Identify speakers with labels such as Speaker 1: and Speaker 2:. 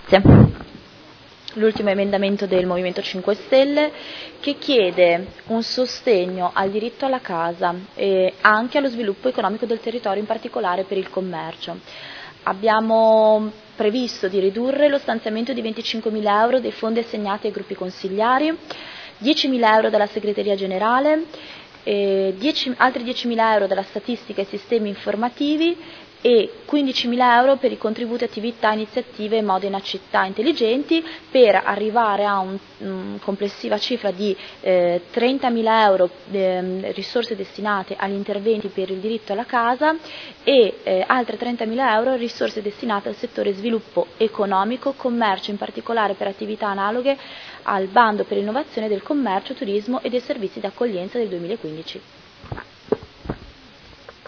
Speaker 1: Grazie. L'ultimo emendamento del Movimento 5 Stelle che chiede un sostegno al diritto alla casa e anche allo sviluppo economico del territorio, in particolare per il commercio. Abbiamo previsto di ridurre lo stanziamento di 25.000 euro dei fondi assegnati ai gruppi consigliari, 10.000 euro dalla segreteria generale, altri 10.000 euro dalla statistica e sistemi informativi e 15.000 euro per i contributi attività, iniziative Modena Città Intelligenti, per arrivare a una complessiva cifra di 30.000 euro risorse destinate agli interventi per il diritto alla casa e altre 30.000 euro risorse destinate al settore sviluppo economico, commercio, in particolare per attività analoghe al bando per l'innovazione del commercio, turismo e dei servizi d'accoglienza del 2015.